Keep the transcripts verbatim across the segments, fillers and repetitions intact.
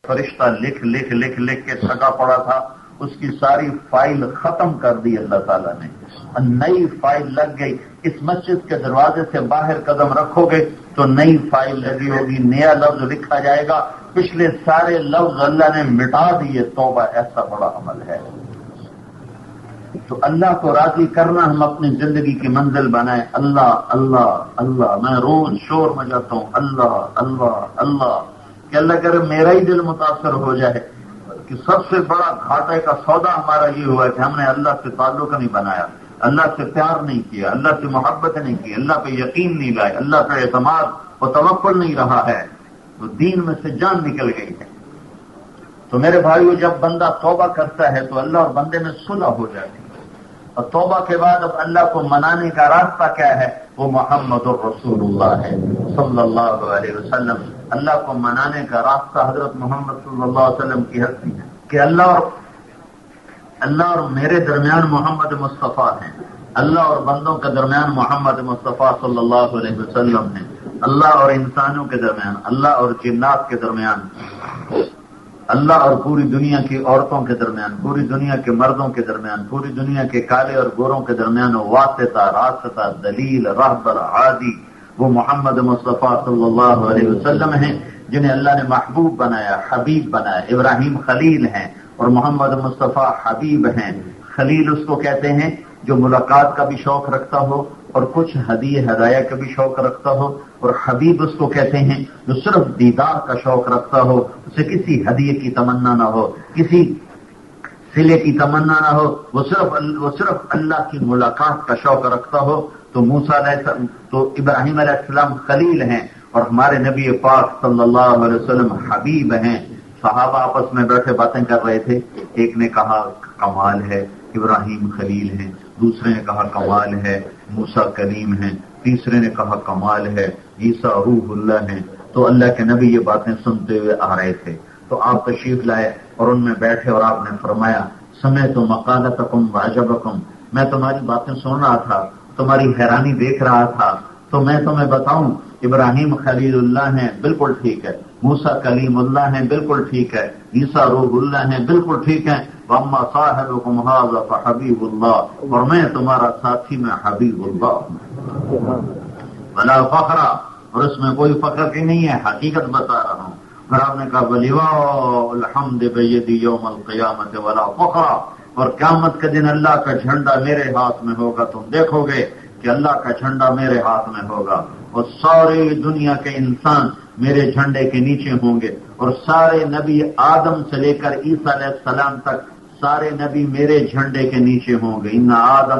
فرشتہ لکھ لکھ لکھ لکھ کے تھکا پڑا تھا، اس کی ساری فائل ختم کر دی اللہ تعالیٰ نے، نئی فائل لگ گئی۔ اس مسجد کے دروازے سے باہر قدم رکھو گے تو نئی فائل لگی ہوگی، نیا لفظ لکھا جائے گا، پچھلے سارے لفظ اللہ نے مٹا دیے۔ توبہ ایسا بڑا عمل ہے۔ تو اللہ کو راضی کرنا ہم اپنی زندگی کی منزل بنائیں۔ اللہ اللہ اللہ، میں روز شور مچاتا ہوں اللہ اللہ اللہ، کہ اللہ کرے میرا ہی دل متاثر ہو جائے کہ سب سے بڑا گھاٹے کا سودا ہمارا یہ ہوا کہ ہم نے اللہ سے تعلق نہیں بنایا، اللہ سے پیار نہیں کیا، اللہ سے محبت نہیں کی، اللہ پہ یقین نہیں لائے، اللہ پہ اعتماد و توکل نہیں رہا ہے، تو دین میں سے جان نکل گئی ہے۔ تو میرے بھائیو، جب بندہ توبہ کرتا ہے تو اللہ اور بندے میں صلح ہو جاتی ہے، اور توبہ کے بعد اب اللہ کو منانے کا راستہ کیا ہے؟ وہ محمد الرسول اللہ ہے صلی اللہ علیہ وسلم۔ اللہ کو منانے کا راستہ حضرت محمد صلی اللہ علیہ وسلم کی ہستی ہے کہ اللہ اور اللہ اور میرے درمیان محمد مصطفیٰ ہیں، اللہ اور بندوں کے درمیان محمد مصطفیٰ صلی اللہ علیہ وسلم ہیں، اللہ اور انسانوں کے درمیان، اللہ اور جنات کے درمیان، اللہ اور پوری دنیا کی عورتوں کے درمیان، پوری دنیا کے مردوں کے درمیان، پوری دنیا کے کالے اور گوروں کے درمیان واسطہ راستہ دلیل رہبر عادی وہ محمد مصطفیٰ صلی اللہ علیہ وسلم ہیں، جنہیں اللہ نے محبوب بنایا، حبیب بنایا۔ ابراہیم خلیل ہیں اور محمد مصطفیٰ حبیب ہیں۔ خلیل اس کو کہتے ہیں جو ملاقات کا بھی شوق رکھتا ہو اور کچھ ہدیے ہدایہ کا بھی شوق رکھتا ہو، اور حبیب اس کو کہتے ہیں جو صرف دیدار کا شوق رکھتا ہو، اسے کسی ہدیے کی تمنا نہ ہو، کسی صلے کی تمنا نہ ہو، وہ صرف وہ صرف اللہ کی ملاقات کا شوق رکھتا ہو۔ تو موسیٰ علیہ السلام تو ابراہیم علیہ السلام خلیل ہیں اور ہمارے نبی پاک صلی اللہ علیہ وسلم حبیب ہیں۔ صحابہ آپس میں بیٹھے باتیں کر رہے تھے، ایک نے کہا کمال ہے ابراہیم خلیل ہیں، دوسرے نے کہا کمال ہے موسیٰ کلیم ہیں، تیسرے نے کہا کمال ہے عیسیٰ روح اللہ ہیں۔ تو اللہ کے نبی یہ باتیں سنتے ہوئے آ رہے تھے، تو آپ تشریف لائے اور ان میں بیٹھے اور آپ نے فرمایا سمعت مقالتکم وعجبکم، میں تمہاری باتیں سن رہا تھا، تمہاری حیرانی دیکھ رہا تھا، تو میں تمہیں بتاؤں ابراہیم خلیل اللہ ہیں بالکل ٹھیک ہے، موسیٰ کلیم اللہ ہیں بالکل ٹھیک ہے، عیسیٰ روح اللہ ہیں بالکل ٹھیک ہے، وَأَمَّا صَاحِبُكُمْ هَذَا فَحَبِيبُ اللَّهِ، اور میں تمہارا ساتھی میں حبیب اللہ ولا فخر، اور اس میں کوئی فخر کی نہیں ہے، حقیقت بتا رہا ہوں۔ اور آپ نے کہا وَلِوَاءُ الْحَمْدِ بِيَدِي يَوْمَ الْقِيَامَةِ وَلَا فَخْرَ، اور قیامت کے دن اللہ کا جھنڈا میرے ہاتھ میں ہوگا، تم دیکھو گے کہ اللہ کا جھنڈا میرے ہاتھ میں ہوگا، اور ساری دنیا کے انسان میرے جھنڈے کے نیچے ہوں گے، اور سارے نبی آدم سے لے کر عیسیٰ علیہ السلام تک سارے نبی میرے جھنڈے کے نیچے ہوں گے۔ ان آدم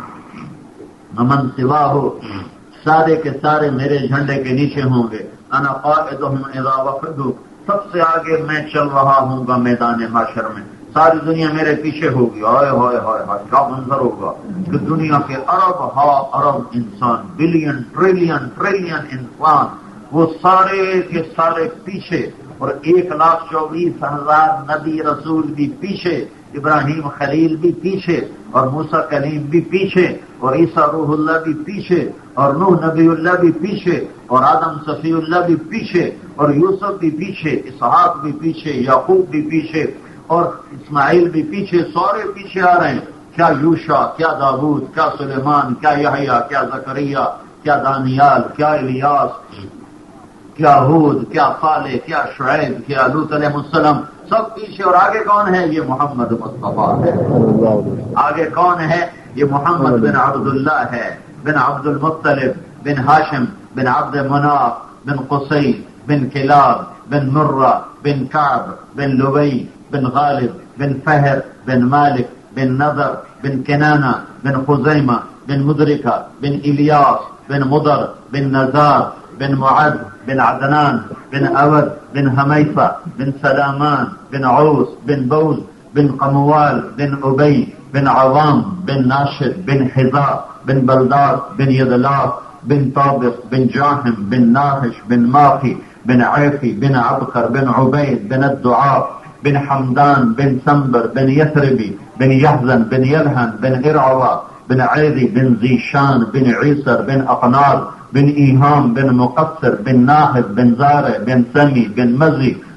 ومن سواہ، سارے کے سارے میرے جھنڈے کے نیچے ہوں گے۔ انا قائدهم اذا وفدوا، سب سے آگے میں چل رہا ہوں گا میدان حشر میں، ساری دنیا میرے پیچھے ہوگی۔ ہائے ہائے ہائے ہائے کیا منظر ہوگا کہ دنیا کے ارب ہا ارب انسان، بلین ٹریلین ٹریلین انسان، وہ سارے کے سارے پیچھے، اور ایک لاکھ چوبیس ہزار نبی رسول بھی پیچھے، ابراہیم خلیل بھی پیچھے، اور موسیٰ کلیم بھی پیچھے، اور عیسیٰ روح اللہ بھی پیچھے، اور نوح نبی اللہ بھی پیچھے، اور آدم صفی اللہ بھی پیچھے، اور یوسف بھی پیچھے، اسحاق بھی پیچھے، یعقوب بھی پیچھے، اور اسماعیل بھی پیچھے، سارے پیچھے آ رہے ہیں۔ کیا یوشع، کیا داؤد، کیا سلیمان، کیا یحییٰ، کیا زکریا، کیا دانیال، کیا الیاس، کیا ہود، کیا صالح، کیا شعیب، کیا لوط علیہ السلام، سب پیچھے، اور آگے کون ہے؟ یہ محمد مصطفیٰ ہے۔ آگے کون ہے؟ یہ محمد بن عبداللہ ہے، بن عبد المطلب، بن ہاشم، بن عبد مناف، بن قصی، بن کلاب، بن مرہ، بن کعب، بن لبی، بن غالب، بن فہر، بن مالک، بن نضر، بن کنانہ، بن خزیمہ، بن مدرکہ، بن الیاس، بن مضر، بن نزار، بن معد، بن عدنان، بن اود، بن حمیفہ، بن سلامان، بن عوس، بن بوز، بن قموال، بن ابی، بن عوام، بن ناشد، بن حذاء، بن بلداد، بن یدلاف، بن طابق، بن جاہم، بن ناحش، بن ماخی، بن عیفی، بن عبقر، بن عبید، بن الدعاء، بن حمدان، بن سنبر، بن یثربی، بن یحزن، بن یلحن، بن ارعوا، بن عیدی، بن ذیشان، بن عیسر، بن اقنار، بن ایہام، بن مقصر، بن ناحد، بن زارع، بن سمی، بن مزی،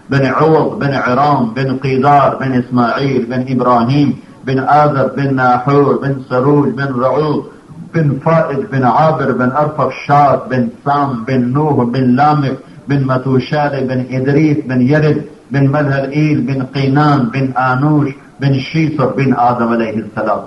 بن عوض بن عرام بن قيدار بن إسماعيل بن إبراهيم بن آذر بن ناحور بن سروج بن رعوب بن فائد بن عابر بن أرفخشاد بن سام بن نوح بن لامك بن متوشال بن إدريس بن يرد بن ملهلئيل بن قينان بن آنوش بن شیسر بن آدم علیہ السلام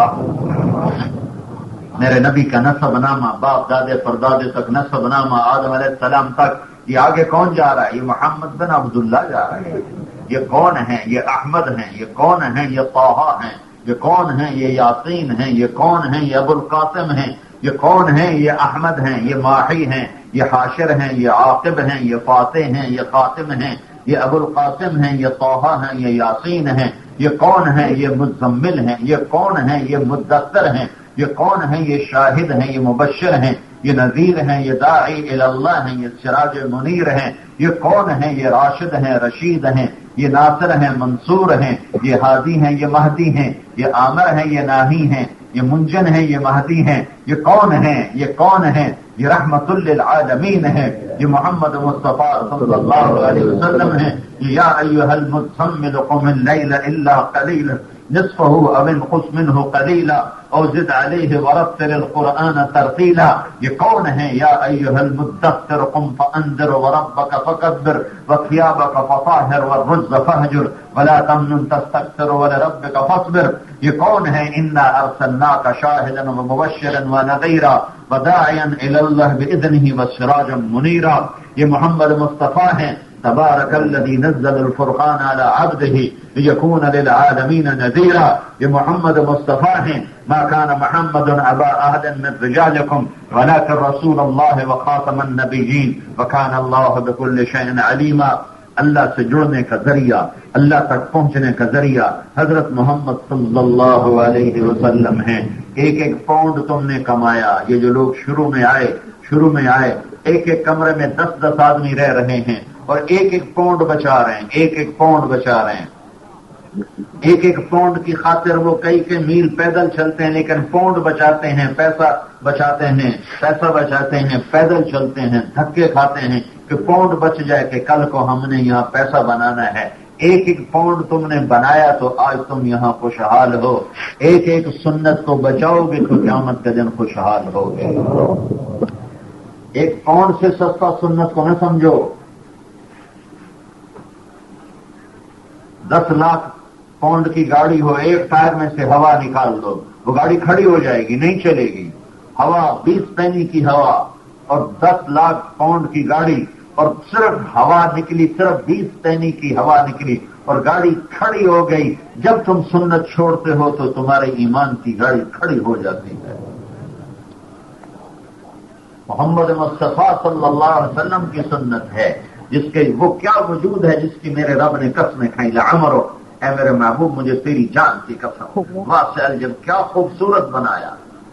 والسلام. میرے نبی کا نسب نامہ باپ دادے پردادے تک نسب نامہ آدم علیہ السلام تک. یہ آگے کون جا رہا ہے؟ یہ محمد بن عبداللہ جا رہا ہے. یہ کون ہیں؟ یہ احمد ہیں. یہ کون ہیں؟ یہ طٰہٰ ہیں. یہ کون ہیں؟ یہ یاسین ہیں. یہ کون ہیں؟ یہ ابو القاسم ہیں. یہ کون ہیں؟ یہ احمد ہیں. یہ ماحی ہیں. یہ حاشر ہیں. یہ عاقب ہیں. یہ فاتح ہیں. یہ خاتم ہیں. یہ ابو القاسم ہیں. یہ طٰہٰ ہیں. یہ یاسین ہیں. یہ کون ہیں؟ یہ مزمل ہیں. یہ کون ہیں؟ یہ مدثر ہیں. یہ کون ہیں؟ یہ شاہد ہیں. یہ مبشر ہیں. یہ نذیر ہیں. یہ داعی الی اللہ ہیں. یہ سراج منیر ہیں. یہ کون ہیں؟ یہ راشد ہیں. رشید ہیں. یہ ناصر ہیں. منصور ہیں. یہ ہادی ہیں. یہ مہدی ہیں. یہ آمر ہیں. یہ ناہی ہیں. یہ منجن ہیں. یہ مہدی ہیں. یہ کون ہیں؟ یہ کون ہیں؟ یہ رحمت للعالمین ہے. یہ محمد مصطفیٰ صلی اللہ علیہ وسلم ہیں. یا ایھا المزمل قم اللیل الا قلیلا نصفه او انقص منه قلیلا او زد علیہ ورتل القرآن ترتیلا. یہ کون ہیں؟ یا ایھا المدثر قم فانذر وربک فکبر وثیابک فطہر والرجز فہجر ولا تمنن تستکثر ولربک فاصبر. یہ کون ہیں؟ انا ارسلناک شاہدا ومبشرا ونذیرا وداعیا الی اللہ باذنہ وسراجا منیرا. یہ محمد مصطفیٰ ہیں. تبارک الذی نزل الفرقان علی عبدہ لیکون للعالمین نذیرا. یہ محمد مصطفیٰ ہیں. ما کان محمد ابا احد من رجالکم ولکن رسول اللہ وخاتم النبیین وکان اللہ بکل شیء علیما. اللہ سے جڑنے کا ذریعہ، اللہ تک پہنچنے کا ذریعہ حضرت محمد صلی اللہ علیہ وسلم ہیں. ایک ایک پاؤنڈ تم نے کمایا. یہ جو لوگ شروع میں آئے شروع میں آئے ایک ایک کمرے میں دس دس آدمی رہ رہے ہیں اور ایک ایک پاؤنڈ بچا رہے ہیں. ایک ایک پاؤنڈ بچا رہے ہیں. ایک ایک پاؤنڈ کی خاطر وہ کئی کئی میل پیدل چلتے ہیں لیکن پاؤنڈ بچاتے ہیں، پیسہ بچاتے ہیں، پیسہ بچاتے ہیں، پیدل چلتے ہیں، دھکے کھاتے ہیں کہ پاؤنڈ بچ جائے کہ کل کو ہم نے یہاں پیسہ بنانا ہے. ایک ایک پاؤنڈ تم نے بنایا تو آج تم یہاں خوشحال ہو. ایک ایک سنت کو بچاؤ گے تو قیامت کے دن خوشحال ہوگے. ایک پاؤنڈ سے سستا سنت کو نہ سمجھو. دس لاکھ پاؤنڈ کی گاڑی ہو، ایک ٹائر میں سے ہوا نکال دو، وہ گاڑی کھڑی ہو جائے گی، نہیں چلے گی. ہوا بیس پینی کی ہوا اور دس لاکھ پاؤنڈ کی گاڑی اور صرف ہوا نکلی، صرف بیس پینی کی ہوا نکلی اور گاڑی کھڑی ہو گئی. جب تم سنت چھوڑتے ہو تو تمہارے ایمان کی گاڑی کھڑی ہو جاتی ہے. محمد مصطفیٰ صلی اللہ علیہ وسلم کی سنت ہے جس کے وہ کیا وجود ہے جس کی میرے رب نے قسمیں کھائی. لعمرو، اے میرے محبوب مجھے تیری جان کی قسم، واسع جب کیا خوبصورت بنایا.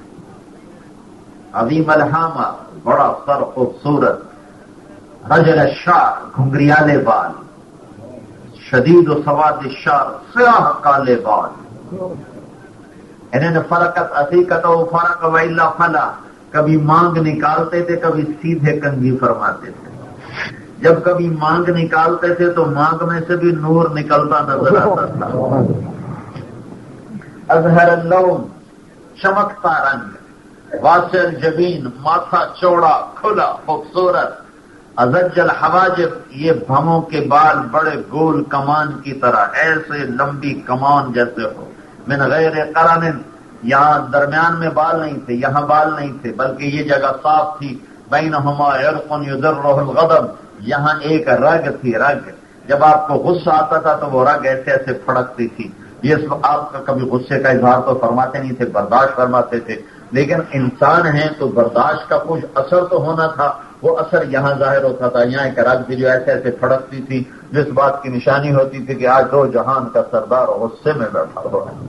عظیم الحامہ، بڑا سر خوبصورت. رجل الشعر، گھنگریالے بال. شدید و سواد الشعر، سیاہ کالے بال. انہوں نے فرقت عتیقت و فرق و الا فلا. کبھی مانگ نکالتے تھے، کبھی سیدھے کنگھی فرماتے تھے. جب کبھی مانگ نکالتے تھے تو مانگ میں سے بھی نور نکلتا نظر آتا تھا. اظہر اللون، چمکتا رنگ. واسع الجبین، ماتھا چوڑا کھلا خوبصورت. ازج الحواجب، یہ بھموں کے بال بڑے گول کمان کی طرح، ایسے لمبی کمان جیسے ہو. من غیر قرن، یہاں درمیان میں بال نہیں تھے، یہاں بال نہیں تھے بلکہ یہ جگہ صاف تھی. بینہما عرق یدرہ الغضب، یہاں ایک رگ تھی. رگ جب آپ کو غصہ آتا تھا تو وہ رگ ایسے ایسے پھڑکتی تھی. یہ آپ کا کبھی غصے کا اظہار تو فرماتے نہیں تھے، برداشت فرماتے تھے. لیکن انسان ہیں تو برداشت کا کچھ اثر تو ہونا تھا. وہ اثر یہاں ظاہر ہوتا تھا. یہاں ایک رگ تھی جو ایسے ایسے پھڑکتی تھی، جس بات کی نشانی ہوتی تھی کہ آج دو جہان کا سردار غصے میں بیٹھا ہوا ہے.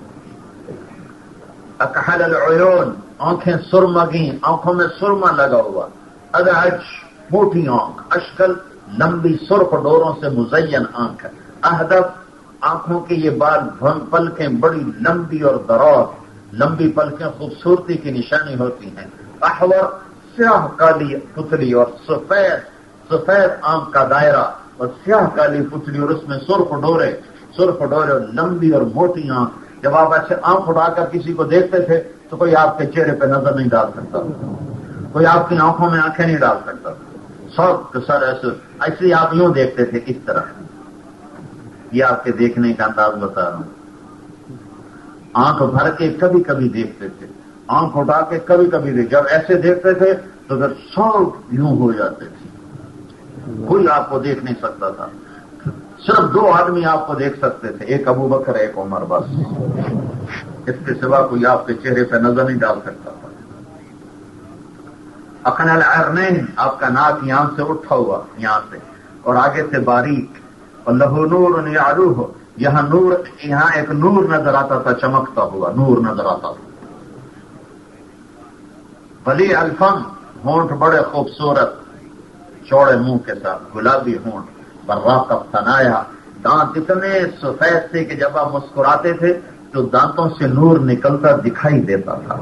اکحل العیون، آنکھیں سرمگی، آنکھوں میں سرما لگا ہوا. ادعج، موٹی آنکھ. اشکل، لمبی سرخ ڈوروں سے مزین آنکھ. اہدف، آنکھوں کے یہ بال پلکیں بڑی لمبی اور دراز. لمبی پلکیں خوبصورتی کی نشانی ہوتی ہیں. احور، سیاہ کالی پتلی اور سفید سفید آنکھ کا دائرہ. اور سیاہ کالی پتلی اور اس میں سرخ ڈورے سرخ ڈورے اور لمبی اور موٹی آنکھ. جب آپ ایسے آنکھ اٹھا کر کسی کو دیکھتے تھے تو کوئی آپ کے چہرے پہ نظر نہیں ڈال سکتا, کوئی آپ کی آنکھوں میں آنکھیں نہیں ڈال سکتا. سب سر ایسے ایسے آپ یوں دیکھتے تھے اس طرح. یہ آپ کے دیکھنے کا انداز بتا رہا ہوں. آنکھ بھر کے کبھی کبھی دیکھتے تھے, آنکھ اٹھا کے کبھی کبھی دیکھ. جب ایسے دیکھتے تھے تو پھر سب یوں ہو جاتے تھے, کوئی آپ کو دیکھ نہیں سکتا تھا. صرف دو آدمی آپ کو دیکھ سکتے تھے, ایک ابو بکر ایک عمر, بس. اس کے سوا کوئی آپ کے چہرے پہ نظر نہیں ڈال سکتا تھا. اقنع العرنین, آپ کا ناک یہاں سے اٹھا ہوا یہاں سے اور آگے سے باریک, اور لہو نور یعلوہ, یہاں نور, یہاں ایک نور نظر آتا تھا, چمکتا ہوا نور نظر آتا تھا. ولی الفم, ہونٹ بڑے خوبصورت چوڑے منہ کے ساتھ, گلابی ہونٹ. براق ثنایا, دانت اتنے سفید تھے کہ جب آپ مسکراتے تھے تو دانتوں سے نور نکلتا دکھائی دیتا تھا.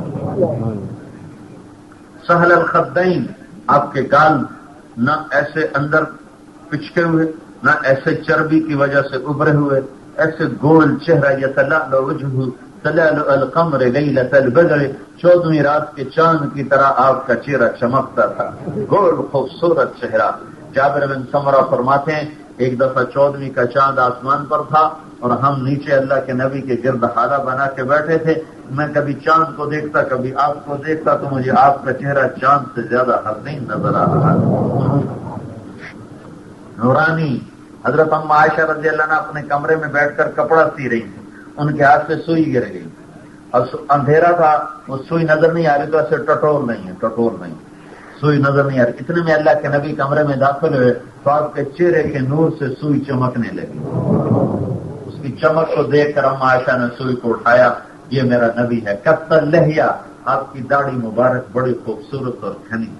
سہل الخدین, آپ کے گال نہ ایسے اندر پچکے ہوئے نہ ایسے چربی کی وجہ سے ابھرے ہوئے, ایسے گول چہرہ. یتلألؤ وجهه تلألؤ القمر لیلۃ البدر, چودہویں رات کے چاند کی طرح آپ کا چہرہ چمکتا تھا, گول خوبصورت چہرہ. جابر بن سمرہ فرماتے ہیں ایک دفعہ چودہویں کا چاند آسمان پر تھا اور ہم نیچے اللہ کے نبی کے گرد حالہ بنا کے بیٹھے تھے. میں کبھی چاند کو دیکھتا کبھی آپ کو دیکھتا تو مجھے آپ کا چہرہ چاند سے زیادہ حسین نظر آ رہا تھا. نورانی. حضرت ام عائشہ رضی اللہ عنہ اپنے کمرے میں بیٹھ کر کپڑا سی رہی تھی, ان کے ہاتھ سے سوئی گر گئی اور اندھیرا تھا, وہ سوئی نظر نہیں آ رہی تو ایسے ٹٹور نہیں ہے, ٹٹور نہیں, سوئی نظر نہیں آ رہی. اتنے میں اللہ کے نبی کمرے میں داخل ہوئے تو آپ کے چہرے کے نور سے سوئی چمکنے لگی. اس کی چمک کو دیکھ کر ام عائشہ نے سوئی کو اٹھایا, یہ میرا نبی ہے. قط اللحیہ, آپ کی داڑھی مبارک بڑی خوبصورت اور گھنی.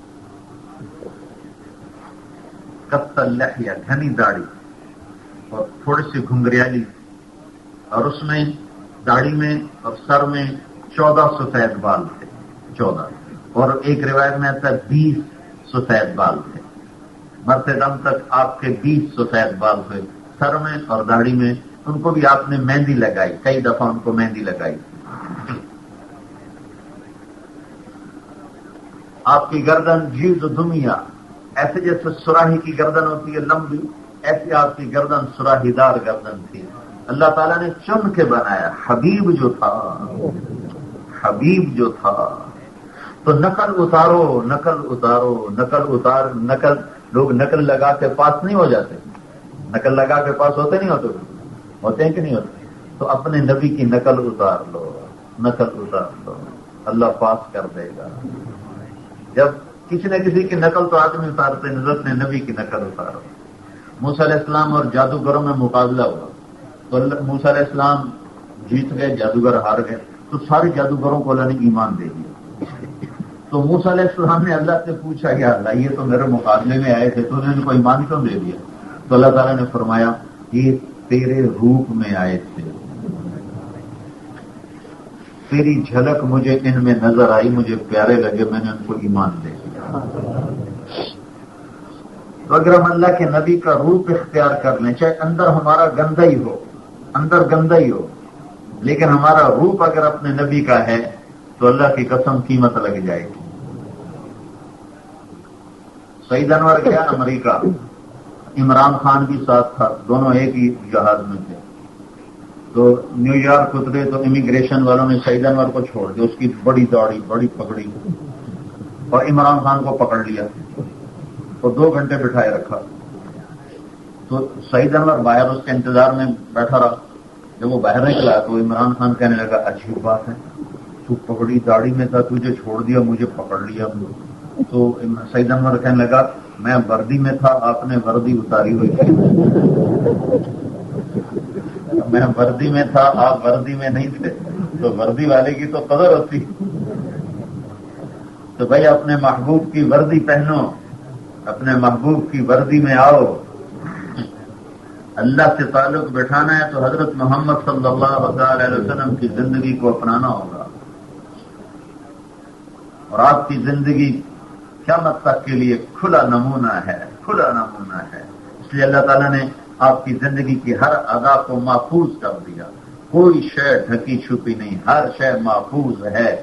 قط اللحیہ, گھنی داڑھی اور تھوڑی سی گھنگریالی, اور اس میں داڑھی میں اور سر میں چودہ سفید بال تھے, چودہ, اور ایک روایت میں آتا ہے بیس سفید بال تھے. مرتے دم تک آپ کے بیس سفید بال ہوئے سر میں اور داڑھی میں. ان کو بھی آپ نے مہندی لگائی, کئی دفعہ ان کو مہندی لگائی. آپ کی گردن جیز دمیا, ایسے جیسے سراہی کی گردن ہوتی ہے لمبی, ایسی آپ کی گردن سراہی دار گردن تھی. اللہ تعالیٰ نے چن کے بنایا. حبیب جو تھا, حبیب جو تھا, تو نقل اتارو, نقل اتارو, نقل اتار نقل لوگ نقل لگا کے پاس نہیں ہو جاتے, نقل لگا کے پاس ہوتے نہیں ہوتے, ہوتے ہیں کہ نہیں ہوتے. تو اپنے نبی کی نقل اتار لو, نقل اتار لو, اللہ پاس کر دے گا. جب کسی نہ کسی کی نقل تو آدمی اتارتے, حضرت نے نبی کی نقل اتارو. موسیٰ علیہ السلام اور جادوگروں میں مقابلہ ہوا تو موسیٰ علیہ السلام جیت گئے, جادوگر ہار گئے, تو سارے جادوگروں کو اللہ نے ایمان دے دیا. تو موسیٰ علیہ السلام نے اللہ سے پوچھا, یا اللہ یہ تو میرے مقابلے میں آئے تھے, تو انہوں نے ان کو ایمان کیوں دے دیا؟ تو اللہ تعالیٰ نے فرمایا یہ تیرے روپ میں آئے تھے, تیری جھلک مجھے ان میں نظر آئی, مجھے پیارے لگے, میں نے ان کو ایمان دے دیا. تو اگر ہم اللہ کے نبی کا روپ اختیار کر لیں, چاہے اندر ہمارا گندا ہی ہو, اندر گندا ہی ہو, لیکن ہمارا روپ اگر اپنے نبی کا ہے تو اللہ کی قسم قیمت لگ جائے گی. سعید انور گیا امریکہ, عمران خان بھی ساتھ تھا, دونوں ایک ہی جہاز میں تھے. تو نیو یارک اترے تو امیگریشن والوں نے سعید انور کو چھوڑ دیا, اس کی بڑی داڑھی بڑی پگڑی, اور عمران خان کو پکڑ لیا تو دو گھنٹے بٹھائے رکھا. تو سعید انور باہر اس کے انتظار میں بیٹھا رہا. جب وہ باہر نکلا تو عمران خان کہنے لگا عجیب بات ہے, تو پگڑی داڑھی میں تھا, تجھے چھوڑ دیا, مجھے پکڑ لیا. تو سعید انور کہنے لگا میں وردی میں تھا, آپ نے وردی اتاری ہوئی تھی. میں وردی میں تھا, آپ وردی میں نہیں تھے, تو وردی والے کی تو قدر ہوتی. تو بھائی اپنے محبوب کی وردی پہنو, اپنے محبوب کی وردی میں آؤ. اللہ سے تعلق بٹھانا ہے تو حضرت محمد صلی اللہ علیہ وسلم کی زندگی کو اپنانا ہوگا. اور آپ کی زندگی قیامت تک کے لیے کھلا نمونہ ہے, کھلا نمونہ ہے. اس اس لیے اللہ تعالیٰ نے آپ کی زندگی کی ہر ادا کو محفوظ کر دیا، کوئی شے ڈھکی چھپی نہیں، ہر شے محفوظ ہے۔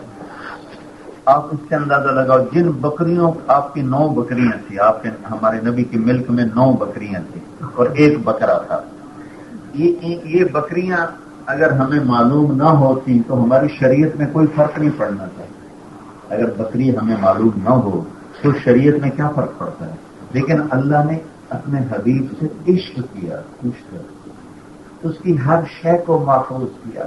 آپ اس سے اندازہ لگاؤ، جن بکریوں آپ کی نو بکریاں تھیں، آپ کے ہمارے نبی کی ملک میں نو بکریاں تھیں اور ایک بکرا تھا، یہ یہ بکریاں اگر ہمیں معلوم نہ ہوتی تو ہماری شریعت میں کوئی فرق نہیں پڑنا چاہیے۔ اگر بکری ہمیں معلوم نہ ہو تو شریعت میں کیا فرق پڑتا ہے؟ لیکن اللہ نے اپنے حبیب سے عشق کیا، عشق اس کی ہر شے کو محفوظ کیا،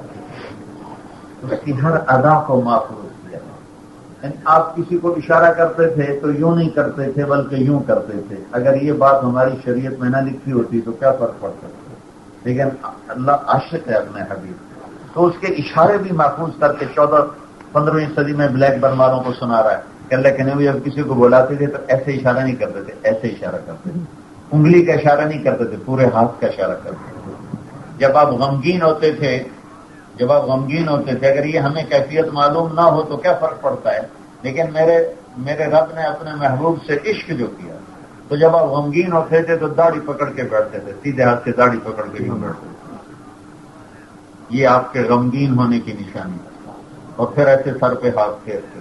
اس کی ہر ادا کو محفوظ کیا۔ آپ کسی کو اشارہ کرتے تھے تو یوں نہیں کرتے تھے بلکہ یوں کرتے تھے، اگر یہ بات ہماری شریعت میں نہ لکھی ہوتی تو کیا فرق پڑتا تھا؟ لیکن اللہ عاشق ہے اپنے حبیب، تو اس کے اشارے بھی محفوظ کر کے چودہ پندرہویں صدی میں بلیک برن والوں کو سنا رہا ہے کہ اللہ کے نبی جب کسی کو بلاتے تھے تو ایسے اشارہ نہیں کرتے تھے، ایسے اشارہ کرتے تھے، انگلی کا اشارہ نہیں کرتے تھے، پورے ہاتھ کا اشارہ کرتے تھے۔ جب آپ غمگین ہوتے تھے جب آپ غمگین ہوتے تھے اگر یہ ہمیں کیفیت معلوم نہ ہو تو کیا فرق پڑتا ہے؟ لیکن میرے میرے رب نے اپنے محبوب سے عشق جو کیا، تو جب آپ غمگین ہوتے تھے تو داڑھی پکڑ کے بیٹھتے تھے، سیدھے ہاتھ سے داڑھی پکڑ کے یوں بیٹھتے تھے، یہ آپ کے غمگین ہونے کی نشانی ہے۔ اور پھر ایسے سر پہ ہاتھ پھیرتے،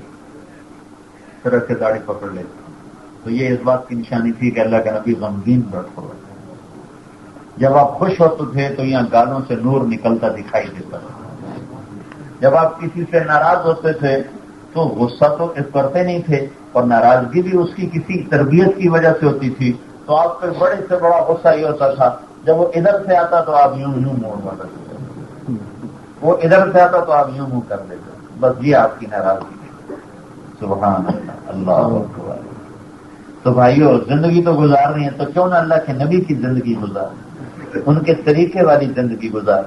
پھر ایسے داڑھی پکڑ لیتے، تو یہ اس بات کی نشانی تھی کہ اللہ کا نبی غمگین بیٹھا ہوا ہے۔ جب آپ خوش ہوتے تھے تو یہاں گالوں سے نور نکلتا دکھائی دیتا تھا، جب آپ کسی سے ناراض ہوتے تھے تو غصہ تو کرتے نہیں تھے، اور ناراضگی بھی اس کی کسی تربیت کی وجہ سے ہوتی تھی، تو آپ پہ بڑے سے بڑا غصہ یہ ہوتا تھا جب وہ ادھر سے آتا تو آپ یوں یوں موڑ مارتے تھے، وہ ادھر سے آتا تو آپ یوں یوں کر دیتے، بس یہ آپ کی ناراضگی ہے۔ سبحان اللہ، اللہ اکبر۔ تو بھائیو، زندگی تو گزارنی ہے تو کیوں نہ اللہ کے نبی کی زندگی گزار، ان کے طریقے والی زندگی گزار۔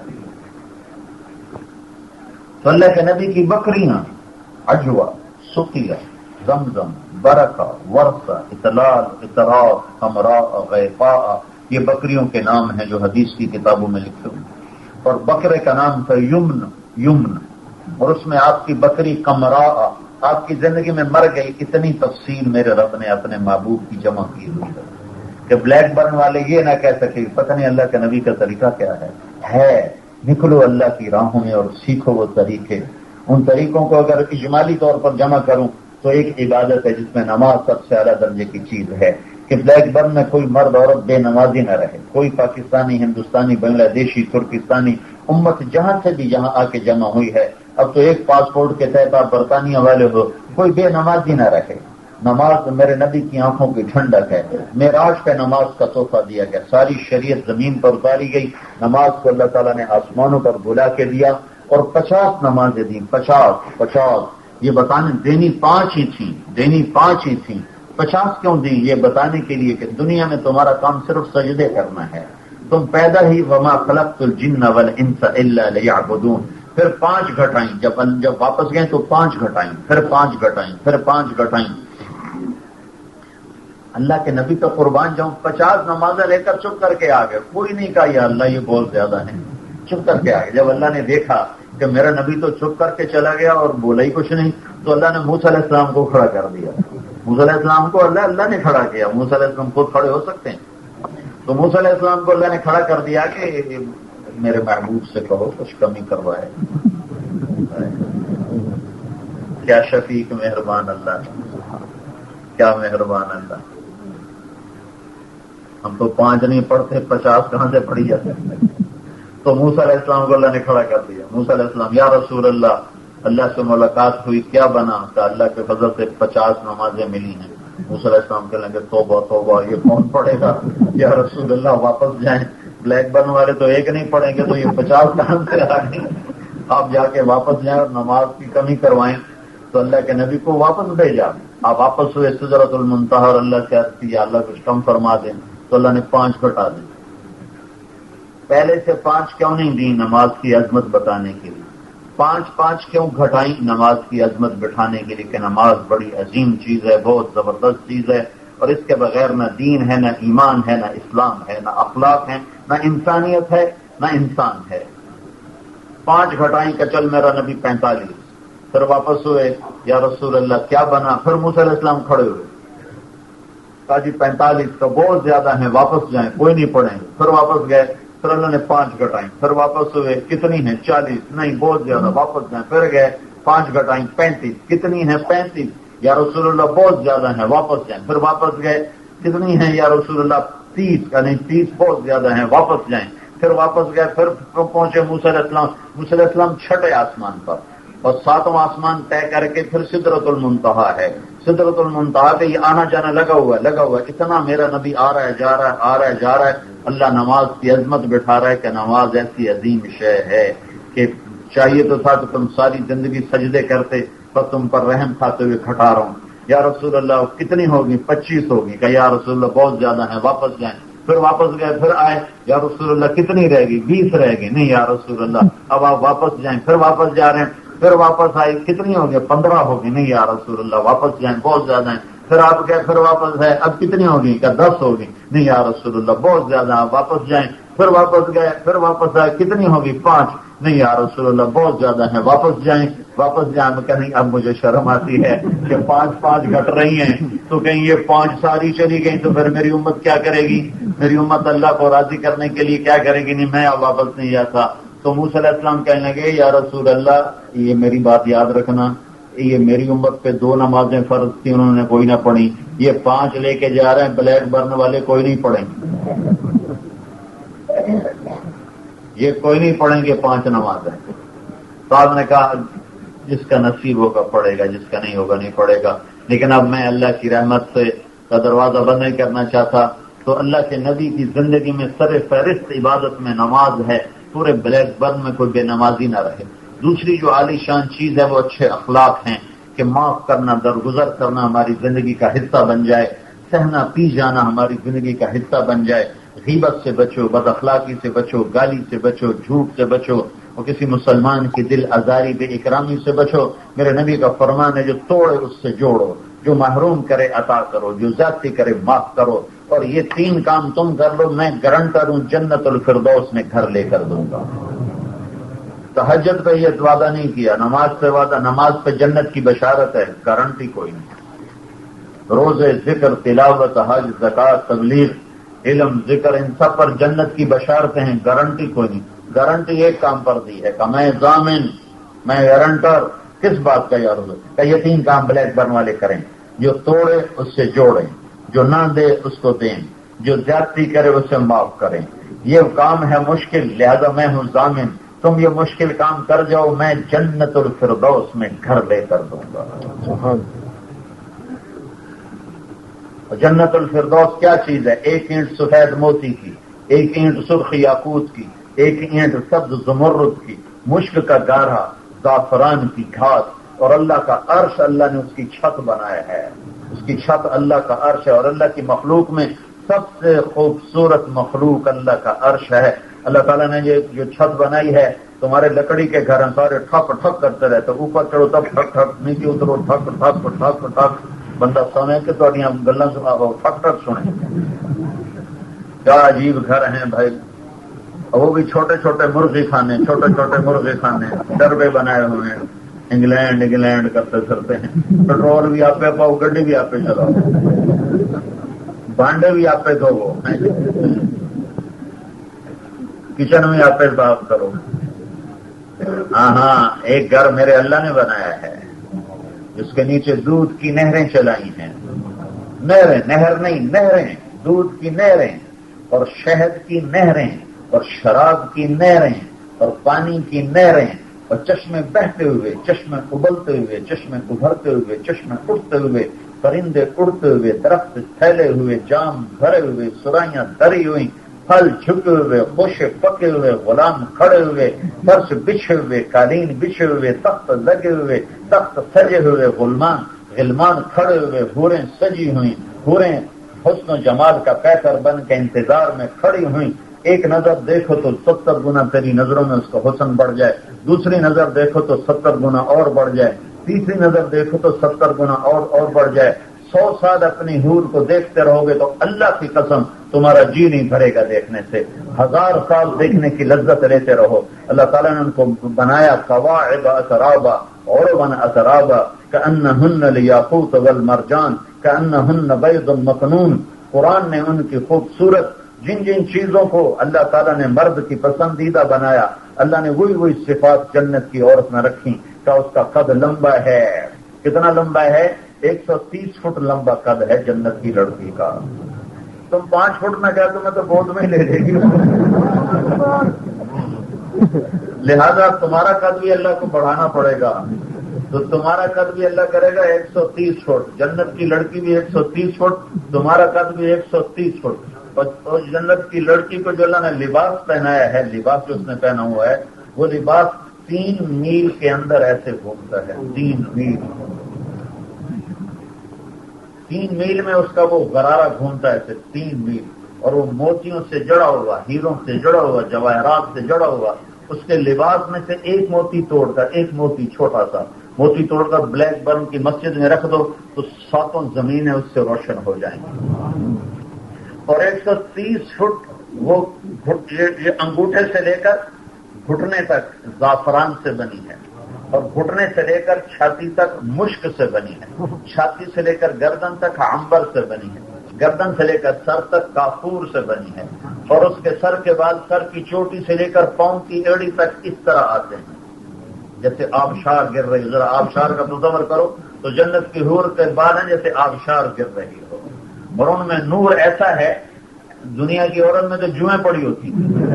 تو اللہ کے نبی کی بکریاں عجوا، سقیہ، زمزم، برکہ، ورثہ، اطلال، اطراف، حمراء، غیفاء، یہ بکریوں کے نام ہیں جو حدیث کی کتابوں میں لکھے ہوئے۔ اور بکرے کا نام تھا یمن، یمن، اور اس میں آپ کی بکری کمراء، آپ کی زندگی میں مر گئی۔ اتنی تفصیل میرے رب نے اپنے محبوب کی جمع کی ہوئی ہے کہ بلیک برن والے یہ نہ کہہ سکے پتہ نہیں اللہ کے نبی کا طریقہ کیا ہے ہے نکلو اللہ کی راہوں میں اور سیکھو وہ طریقے۔ ان طریقوں کو اگر اجمالی طور پر جمع کروں تو ایک عبادت ہے جس میں نماز سب سے اعلیٰ درجے کی چیز ہے کہ بلیک برن میں کوئی مرد عورت بے نمازی نہ رہے، کوئی پاکستانی، ہندوستانی، بنگلہ دیشی، ترکستانی امت جہاں سے بھی جہاں آ کے جمع ہوئی ہے، اب تو ایک پاسپورٹ کے تحت آپ برطانیہ والے ہو، کوئی بے نمازی نہ رہے۔ نماز میرے نبی کی آنکھوں کی ٹھنڈک ہے، معراج پہ نماز کا تحفہ دیا گیا، ساری شریعت زمین پر اتاری گئی، نماز کو اللہ تعالیٰ نے آسمانوں پر بلا کے دیا، اور پچاس نمازیں دیں، پچاس پچاس یہ بتانے دینی پانچ ہی تھیں، دینی پانچ ہی تھیں، پچاس کیوں دیں؟ یہ بتانے کے لیے کہ دنیا میں تمہارا کام صرف سجدے کرنا ہے، تم پیدا ہی وما خلقت الجن والانس الا لیعبدون، پھر پانچ گھٹائیں، جب جب واپس گئے تو پانچ گھٹائیں، پھر پانچ گھٹائیں، پھر پانچ گھٹائیں۔ اللہ کے نبی کا قربان جاؤں، پچاس نمازیں لے کر چپ کر کے آ گئے، کوئی نہیں کہا یا اللہ یہ بہت زیادہ ہے، چپ کر کے آ گئے۔ جب اللہ نے دیکھا کہ میرا نبی تو چپ کر کے چلا گیا اور بولا ہی کچھ نہیں، تو اللہ نے موسیٰ علیہ السلام کو کھڑا کر دیا۔ موسیٰ علیہ السلام کو اللہ اللہ نے کھڑا کیا، موسیٰ علیہ السلام خود کھڑے ہو سکتے ہیں؟ تو موسیٰ علیہ السلام کو اللہ نے کھڑا کر دیا کہ میرے محبوب سے کہو کچھ کمی کروائے۔ کیا شفیق مہربان اللہ، کیا مہربان اللہ۔ ہم تو پانچ نہیں پڑھتے، پچاس کہاں سے پڑھی جاتے ہیں؟ تو موسیٰ علیہ السلام کو اللہ نے کھڑا کر دیا۔ موسیٰ علیہ السلام، یا رسول اللہ، اللہ سے ملاقات ہوئی، کیا بنا؟ کہ اللہ کے فضل سے پچاس نمازیں ملی ہیں۔ موسیٰ علیہ السلام کہنے لگے توبہ توبہ، یہ کون پڑھے گا؟ یا رسول اللہ واپس جائیں، بلیک برن والے تو ایک نہیں پڑھیں گے تو یہ پچاس کہاں سے آ گئے؟ آپ جا کے واپس جائیں اور نماز کی کمی کروائیں۔ تو اللہ کے نبی کو واپس بھیجا، آپ واپس ہوئے سدرۃ المنتہا، اور اللہ سے عرض کی یا اللہ کچھ کم فرما دیں، تو اللہ نے پانچ گھٹا دیں۔ پہلے سے پانچ کیوں نہیں دی؟ نماز کی عظمت بتانے کے لیے۔ پانچ پانچ کیوں گھٹائیں؟ نماز کی عظمت بٹھانے کے لیے کہ نماز بڑی عظیم چیز ہے، بہت زبردست چیز ہے، اور اس کے بغیر نہ دین ہے، نہ ایمان ہے، نہ اسلام ہے، نہ اخلاق ہے، نہ انسانیت ہے، نہ انسان ہے۔ پانچ گھٹائیں کہ چل میرا نبی پینتالیس، پھر واپس ہوئے، یا رسول اللہ کیا بنا؟ پھر موسیٰ علیہ السلام کھڑے ہوئے، کہا جی پینتالیس تو بہت زیادہ ہیں، واپس جائیں، کوئی نہیں پڑھیں. پھر واپس گئے، پھر اللہ نے پانچ گھٹائیں، پھر واپس ہوئے، کتنی ہیں؟ چالیس. نہیں بہت زیادہ، واپس جائیں. پھر گئے، پانچ گھٹائیں، پینتیس. کتنی ہیں؟ پینتیس. یا رسول اللہ بہت زیادہ ہیں، واپس جائیں. پھر واپس گئے، کتنی ہیں؟ یا رسول اللہ تیس. کا نہیں تیس بہت زیادہ ہیں، واپس جائیں. پھر واپس گئے، پھر پہنچے موسیٰ علیہ السلام. موسیٰ علیہ السلام چھٹے آسمان پر، اور ساتواں آسمان طے کر کے پھر سدرۃ المنتہا ہے. سدرۃ المنتہا پہ یہ آنا جانا لگا ہوا ہے لگا ہوا ہے اتنا میرا نبی آ رہا ہے جا رہا ہے آ رہا ہے جا رہا ہے. اللہ نماز کی عظمت بٹھا رہا ہے کہ نماز ایسی عظیم شے ہے کہ چاہیے تو تھا کہ تم ساری زندگی سجدے کرتے، پر تم پر رحم کھاتے ہوئے کھٹا رہا ہوں. یا رسول اللہ کتنی ہوگی؟ پچیس ہوگی. کہ یا رسول اللہ بہت زیادہ ہیں، واپس جائیں. پھر واپس گئے، پھر آئے، یا رسول اللہ کتنی رہے گی؟ بیس رہے گی. نہیں یا رسول اللہ اب آپ واپس جائیں. پھر واپس جا رہے ہیں، پھر واپس آئے، کتنی ہوگی؟ پندرہ ہوگی. نہیں یا رسول اللہ واپس جائیں، بہت زیادہ ہیں. پھر آپ گئے، پھر واپس ہے، اب کتنی ہوگی؟ کہ دس ہوگی. نہیں یا رسول اللہ بہت زیادہ، آپ واپس جائیں. پھر واپس گئے، پھر واپس آئے، کتنی ہوگی؟ پانچ. نہیں یا رسول اللہ بہت زیادہ ہیں، واپس جائیں. واپس جائیں کہ نہیں اب مجھے شرم آتی ہے کہ پانچ پانچ گھٹ رہی ہیں، تو کہیں یہ پانچ ساری چلی گئی تو پھر میری امت کیا کرے گی؟ میری امت اللہ کو راضی کرنے کے لیے کیا کرے گی؟ نہیں میں اب واپس نہیں جاتا. تو موسیٰ علیہ السلام کہنے لگے یا رسول اللہ یہ میری بات یاد رکھنا، یہ میری امت پہ دو نمازیں فرض تھی، انہوں نے کوئی نہ پڑھی، یہ پانچ لے کے جا رہے ہیں، بلیک برن والے کوئی نہیں پڑھیں یہ کوئی نہیں پڑھیں گے پانچ نمازیں. تو آپ نے کہا جس کا نصیب ہوگا پڑھے گا، جس کا نہیں ہوگا نہیں پڑھے گا. لیکن اب میں اللہ کی رحمت سے کا دروازہ بند نہیں کرنا چاہتا. تو اللہ کے نبی کی زندگی میں سر فہرست عبادت میں نماز ہے، پورے بلیک برن میں کوئی بے نمازی نہ رہے. دوسری جو عالی شان چیز ہے وہ اچھے اخلاق ہیں کہ معاف کرنا، درگزر کرنا ہماری زندگی کا حصہ بن جائے، سہنا پی جانا ہماری زندگی کا حصہ بن جائے. غیبت سے بچو، بد اخلاقی سے بچو، گالی سے بچو، جھوٹ سے بچو، اور کسی مسلمان کی دل آزاری بے اکرامی سے بچو. میرے نبی کا فرمان ہے جو توڑے اس سے جوڑو، جو محروم کرے عطا کرو، جو زیادتی کرے معاف کرو. اور یہ تین کام تم کر لو، میں گارنٹر ہوں جنت الفردوس میں گھر لے کر دوں گا. تہجد پہ یہ وعدہ نہیں کیا، نماز پہ وعدہ، نماز پہ جنت کی بشارت ہے، گارنٹی کوئی نہیں. روزے، ذکر، تلاوت، حج، زکات، تبلیغ، علم، ذکر، ان سب پر جنت کی بشارتیں ہیں، گارنٹی کوئی نہیں. گارنٹی ایک کام پر دی ہے کہ میں ضامن، میں گارنٹر. کس بات کا یار کہ یہ تین کام بلیک برن والے کریں، جو توڑے اس سے جوڑیں، جو نہ دے اس کو دیں، جو زیادتی کرے اس سے معاف کریں. یہ کام ہے مشکل، لہذا میں ہوں ضامن. تم یہ مشکل کام کر جاؤ، میں جنت الفردوس میں گھر لے کر دوں گا. جنت الفردوس کیا چیز ہے؟ ایک اینٹ سفید موتی کی، ایک اینٹ سرخ یاقوت کی، ایک اینٹ سبز زمرد کی، مشک کا گارا، زعفران کی گھاس، اور اللہ کا عرش. اللہ نے اس کی چھت بنایا ہے، اس کی چھت اللہ کا عرش ہے. اور اللہ کی مخلوق میں سب سے خوبصورت مخلوق اللہ کا عرش ہے. اللہ تعالیٰ نے یہ جو چھت بنائی ہے، تمہارے لکڑی کے گھر سارے ٹھک ٹھک کرتے رہتے، اوپر چڑھو تب ٹھک ٹھک، نیچے اترو ٹھک ٹھک ٹھک ٹھک. بندہ سنے کہ تو گلا سنا ٹھک ٹھک سنے. کیا عجیب گھر ہیں بھائی. وہ بھی چھوٹے چھوٹے مرغی خانے، چھوٹے چھوٹے مرغی خانے، ڈربے بنائے ہوئے ہیں، انگلینڈ انگلینڈ کرتے پھرتے ہیں. پیٹرول بھی آپ پہ پاؤ، گڈی بھی آپ پہ چلاؤ، بانڈے بھی آپ پہ دھو، کچن میں آپ پہ صاف کرو. ہاں ہاں ایک گھر میرے اللہ نے بنایا ہے جس کے نیچے دودھ کی نہریں چلائی ہیں. نہریں، نہر نہیں نہریں، دودھ کی نہریں، اور شہد کی نہریں، اور شراب کی نہریں، اور پانی کی نہریں، اور چشمے بہتے ہوئے، چشمے ابلتے ہوئے، چشمے ابھرتے ہوئے، چشمے اٹھتے ہوئے، پرندے اڑتے ہوئے، درخت پھیلے ہوئے، جام بھرے ہوئے، سرائیاں دری ہوئی، پھل جھکے ہوئے، خوشے پکے ہوئے، غلام کھڑے ہوئے، فرش بچھے ہوئے، قالین بچھے ہوئے، تخت لگے ہوئے، تخت سجے ہوئے، غلمان غلمان کھڑے ہوئے، حوریں سجی ہوئیں، حوریں حسن و جمال کا پیکر بن کے انتظار میں کھڑی ہوئیں. ایک نظر دیکھو تو ستر گنا تیری نظروں میں اس کا حسن بڑھ جائے، دوسری نظر دیکھو تو ستر گنا اور بڑھ جائے، تیسری نظر دیکھو تو ستر گنا اور اور بڑھ جائے. سو سال اپنی حور کو دیکھتے رہو گے تو اللہ کی قسم تمہارا جی نہیں بھرے گا دیکھنے سے. ہزار سال دیکھنے کی لذت لیتے رہو. اللہ تعالیٰ نے ان کو بنایا قواعد اترابا، عربا اترابا، کأنہن الیاقوت والمرجان، कअन्नहुन्न बैदुन मकनून। कुरान ने उनकी खूबसूरत जिन जिन चीजों को अल्लाह ताला ने मर्द की पसंदीदा बनाया, अल्लाह ने वही वही सिफात जन्नत की औरत में रखी। का उसका कद लंबा है, कितना लंबा है? एक सौ तीस फुट लंबा कद है जन्नत की लड़की का। तुम पांच फुट में क्या तुम्हें तो गोद में ले लेगी। लिहाजा तुम्हारा कद भी अल्लाह को बढ़ाना पड़ेगा। तो तुम्हारा कद भी अल्लाह करेगा एक सौ तीस फुट, जन्नत की लड़की भी एक सौ तीस फुट, तुम्हारा कद भी एक सौ तीस फुट। और जन्नत की लड़की को जो अल्लाह ने लिबास पहनाया है, लिबास जो उसने पहना हुआ है, वो लिबास तीन मील के अंदर ऐसे घूमता है। तीन मील तीन मील में उसका वो गरारा घूमता है ऐसे तीन मील, और वो मोतियों से जड़ा हुआ, हीरों से जड़ा हुआ, जवाहरात से जड़ा हुआ। उसके लिबास में से एक मोती तोड़कर, एक मोती छोटा सा मोती तोड़कर ब्लैक बर्न की मस्जिद में रख दो तो सातों जमीनें उससे रोशन हो जाएंगी। और एक सौ तीस फुट वो ये, ये अंगूठे से लेकर घुटने तक जाफरान से बनी है, और घुटने से लेकर छाती तक मुश्क से बनी है, छाती से लेकर गर्दन तक अंबर से बनी है, गर्दन से लेकर सर तक काफूर से बनी है, और उसके सर के बाद सर की चोटी से लेकर पांव की एड़ी तक इस तरह आते हैं जैसे आबशार गिर रही। जरा आबशार का तसव्वुर करो तो जन्नत की हूर के बाल हैं जैसे आबशार गिर रही हो, और उनमें नूर ऐसा है, दुनिया की औरत में तो जुएं पड़ी होती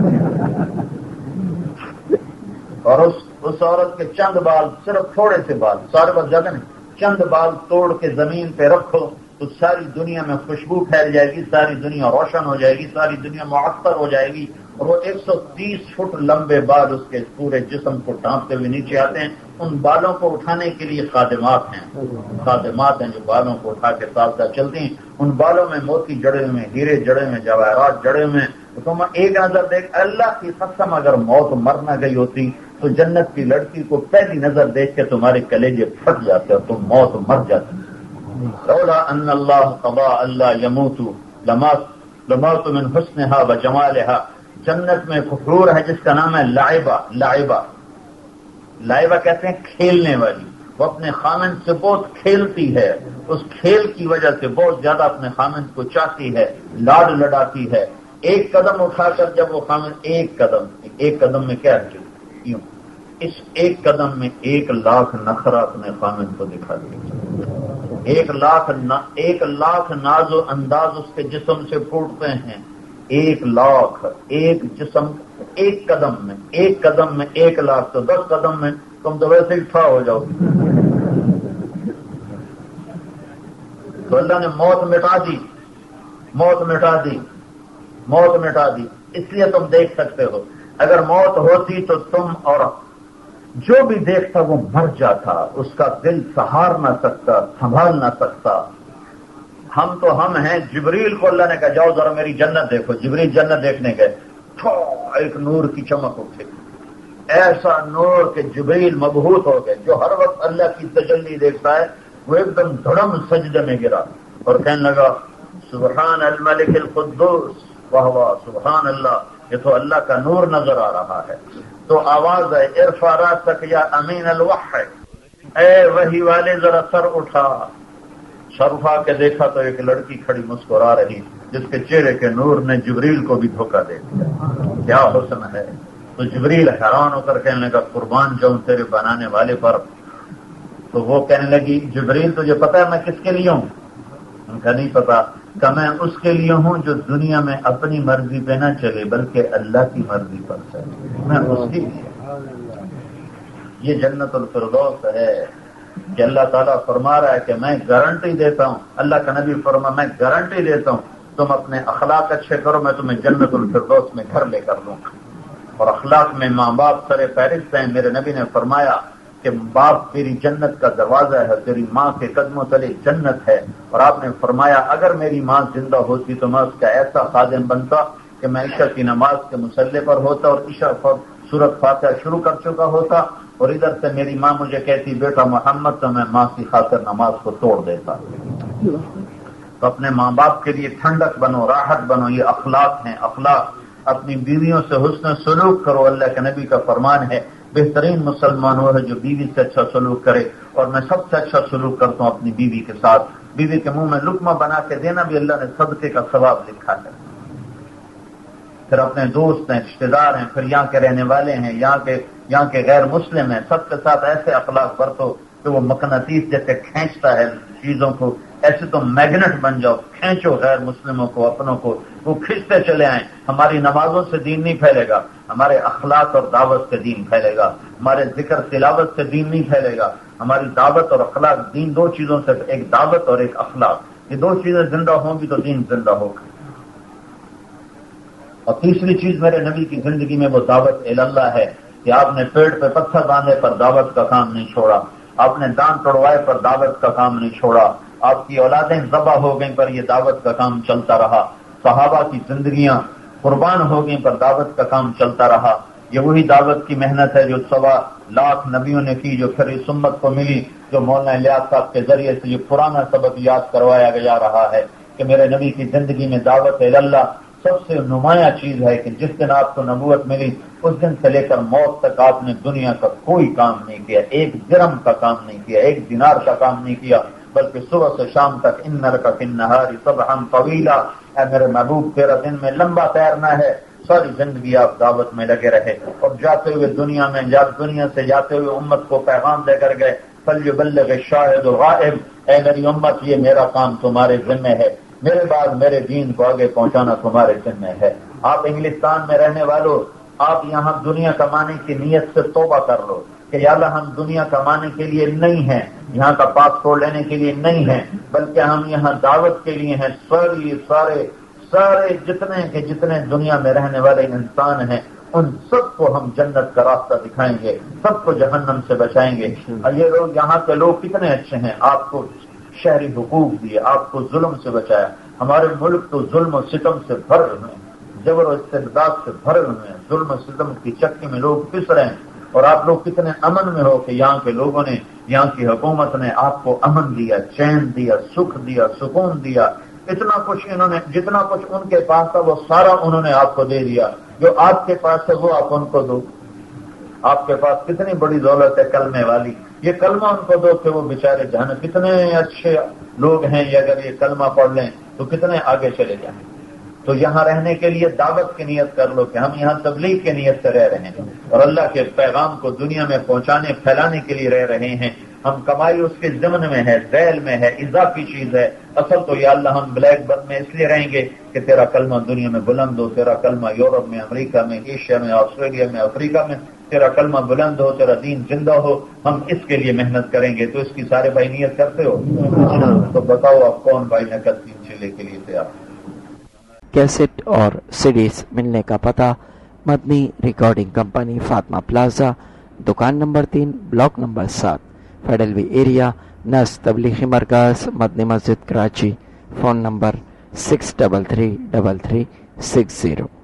और उस उस औरत के चंद बाल, सिर्फ थोड़े से बाल, सारे बाल ज्यादा नहीं, चंद बाल तोड़ के जमीन पे रखो तो सारी दुनिया में खुशबू फैल जाएगी, सारी दुनिया रोशन हो जाएगी, सारी दुनिया मुअत्तर हो जाएगी। और वो एक सौ तीस फुट लंबे बाल उसके पूरे जिस्म को ढांपते हुए नीचे आते हैं। उन बालों को उठाने के लिए खादिमात हैं, खादिमात हैं जो बालों को उठा के साथ साथ चलती हैं। उन बालों में मोती जड़े हुए, हीरे जड़े हुए, जवाहरात जड़े हुए। तो तुम एक नजर देख, अल्लाह की कसम अगर मौत मर न गई होती तो जन्नत की लड़की को पहली नजर देख के तुम्हारे कलेजे फट जाते और तुम मौत मर जाती। लौला अन्न अल्लाह क़दा अल्ला यमूतु लमातु मिन हुस्निहा व जमालिहा। जन्नत में एक हूर है जिसका नाम है लाइबा। लाइबा लाइबा कहते हैं खेलने वाली। वो अपने खामिन से बहुत खेलती है, उस खेल की वजह से बहुत ज्यादा अपने खामिन को चाहती है, लाड लड़ाती है। एक कदम उठाकर जब वो खामिन एक कदम एक कदम में क्या है यूं, इस एक कदम में एक लाख नखरा अपने खामिन को दिखा देगी। एक लाख न, एक लाख नाजो अंदाज उसके जिस्म से फूटते हैं। एक लाख एक जिस्म एक कदम में, एक कदम में एक लाख, तो दस कदम में तुम तो वैसे ही ठा हो जाओगे। तो अल्लाह ने मौत मिटा दी, मौत मिटा दी, मौत मिटा दी। इसलिए तुम देख सकते हो, अगर मौत होती तो तुम और जो भी देखता वो मर जाता, उसका दिल सहार ना सकता, संभाल ना सकता। हम तो हम हैं। जिब्रील को अल्लाह ने कहा जाओ जरा मेरी जन्नत देखो। जिब्रील जन्नत देखने गए, एक नूर की चमक उठी, ऐसा नूर के जिब्रील मबहूत हो गए। जो हर वक्त अल्लाह की तजल्ली देखता है वो एकदम धड़म सजदे में गिरा और कहने लगा सुबहान अल मलिक अल कुद्दूस, वाह वाह सुबहान अल्लाह, ये तो अल्लाह का नूर नजर आ रहा है। तो आवाज है इरफा रासक या अमीन अल वही, ए वही वाले जरा सर उठा। सर उठा के देखा तो एक लड़की खड़ी मुस्कुरा रही जिसके चेहरे के नूर ने जिब्रील को भी धोखा दे दिया। क्या हुस्न है। तो जिब्रील हैरान होकर कहने लगा कुर्बान जाऊं तेरे बनाने वाले पर। तो वो कहने लगी जिब्रील तुझे पता है मैं किसके लिए हूं? उनका नहीं पता। कि मैं उसके लिए हूं जो दुनिया में अपनी मर्जी पे ना चले बल्कि अल्लाह की मर्जी पर चले, मैं उसके लिए। ये जन्नतुल फिरदौस है कि अल्लाह ताला फरमा रहा है कि मैं गारंटी देता हूं, अल्लाह का नबी फरमा मैं गारंटी देता हूं तुम अपने अखलाक अच्छे करो मैं तुम्हें जन्नतुल फिरदौस में घर लेकर दूंगा। और अखलाक में माँ बाप सरे फहरिस्त हैं। मेरे नबी ने फरमाया कि बाप तेरी जन्नत का दरवाजा है, तेरी माँ के कदमों तले जन्नत है। और आपने फरमाया अगर मेरी माँ जिंदा होती तो मैं उसका ऐसा खादिम बनता कि मैं ईशा की नमाज के मुसल्ले पर होता और ईशा पर सूरत फातिहा शुरू कर चुका होता, और इधर से मेरी माँ मुझे कहती बेटा मोहम्मद, तो मैं माँ की खातिर नमाज को तोड़ देता। तो अपने माँ बाप के लिए ठंडक बनो, राहत बनो। ये अखलाक हैं, अखलाक। अपनी बीवियों से हुस्न सलूक करो। अल्लाह के नबी का फरमान है बेहतरीन मुसलमान वो है जो बीवी से अच्छा सलूक करे, और मैं सबसे अच्छा सलूक करता हूँ अपनी बीवी के साथ। बीवी के मुंह में लुकमा बना के देना भी अल्लाह ने सदके का सवाब लिखा है। फिर अपने दोस्त हैं, रिश्तेदार हैं, फिर यहाँ के रहने वाले हैं, यहाँ के यहाँ के गैर मुस्लिम हैं, सबके साथ ऐसे अखलाक बरतो कि वो मकनातीस जैसे खींचता है चीजों को, ऐसे तो मैग्नेट बन जाओ, खींचो गैर मुस्लिमों को, अपनों को, वो खींचते चले आए। हमारी नमाजों से दीन नहीं फैलेगा, हमारे अखलाक और दावत से दीन फैलेगा, हमारे जिक्र तिलावत से दीन नहीं फैलेगा। हमारी दावत और अखलाक, दीन दो चीजों से, एक दावत और एक अखलाक, ये दो चीजें जिंदा होंगी तो दीन जिंदा होगा। और तीसरी चीज मेरे नबी की जिंदगी में वो दावत इल्लाह है कि आपने पेड़ पे पत्थर बांधे पर दावत का काम नहीं छोड़ा, आपने दान तोड़वाए पर दावत का काम नहीं छोड़ा, आपकी औलादें ज़बा हो गई पर यह दावत का काम चलता रहा, सहाबा की जिंदगियां कुर्बान हो गई पर दावत का काम चलता रहा। ये वही दावत की मेहनत है जो सवा लाख नबियों ने की, जो फिर इस उम्मत को मिली, जो मौलाना इलियास साहब के जरिए से ये पुराना सबक याद करवाया जा रहा है कि मेरे नबी की जिंदगी में दावत इल्लाह सबसे नुमाया चीज है कि जिस दिन आपको नबूवत मिली उस दिन से लेकर मौत तक आपने दुनिया का कोई काम नहीं किया, एक दिरहम का काम नहीं किया, एक दिनार का काम नहीं किया, बल्कि सुबह से शाम तक इन्नर का फिन्नहारी सबहन तवीला, ऐ मेरे महबूब तेरा दिन में लंबा तैरना है, सारी जिंदगी आप दावत में लगे रहे। और जाते हुए दुनिया में जा दुनिया से जाते हुए उम्मत को पैगाम देकर गए, फल्युबल्लिग शाहिद गायब, ऐ मेरी उम्मत ये मेरा काम तुम्हारे जिम्मे है, मेरे बाद मेरे दीन को आगे पहुंचाना तुम्हारे जिम्मे है। आप इंग्लिस्तान में रहने वालों, आप यहाँ दुनिया कमाने की नीयत से तौबा कर लो कि या अल्लाह हम दुनिया कमाने के लिए नहीं हैं, यहाँ का पासपोर्ट लेने के लिए नहीं है, बल्कि हम यहाँ दावत के लिए हैं। सारी सारे सारे जितने के जितने दुनिया में रहने वाले इंसान हैं उन सबको हम जन्नत का रास्ता दिखाएंगे, सबको जहन्नम से बचाएंगे। और ये लोग यहाँ के लोग कितने अच्छे हैं, आपको शहरी हुकूक दिए, आपको जुल्म से बचाया। हमारे मुल्क तो जुल्म और सितम से भरे हुए हैं, जबर और इस्तेबदाद से भरे हुए हैं, जुल्म और सितम की चक्की में लोग पिस रहे हैं। और आप लोग कितने अमन में हो कि यहाँ के लोगों ने, यहाँ की हुकूमत ने आपको अमन दिया, चैन दिया, सुख दिया, सुकून दिया। इतना कुछ इन्होंने, जितना कुछ उनके पास था वो सारा उन्होंने आपको दे दिया। जो आपके पास है वो आप उनको दो। आपके पास कितनी बड़ी दौलत है कलमे वाली, ये कलमा उनको दो कि वो बेचारे जाने कितने अच्छे लोग हैं, ये अगर ये कलमा पढ़ लें तो कितने आगे चले जाएं। तो यहाँ रहने के लिए दावत की नियत कर लो कि हम यहाँ तबलीग की नियत से रह रहे हैं और अल्लाह के पैगाम को दुनिया में पहुंचाने फैलाने के लिए रह रहे हैं। हम कमाई उसके ज़िम्न में है, ज़ैल में है, इजाफी चीज है। असल तो या अल्लाह हम ब्लैक बर्ड में इसलिए रहेंगे कि तेरा कलमा दुनिया में बुलंद हो, तेरा कलमा यूरोप में, अमेरिका में, एशिया में, ऑस्ट्रेलिया में, अफ्रीका में तेरा कलमा बुलंद हो, तेरा दीन जिंदा हो। हम इसके लिए मेहनत करेंगे। तो इसकी सारे भाई नियत करते हो? तो बताओ आप कौन भाई नकद तीन चिल्ले के लिए तैयार? कैसेट और सीडीज मिलने का पता Madani recording company, Fatima plaza, दुकान नंबर तीन, ब्लॉक नंबर सात, फेडरलवी एरिया, नस तबलीगी मरकज, मदनी मस्जिद, Karachi. Phone number six double three double three six zero.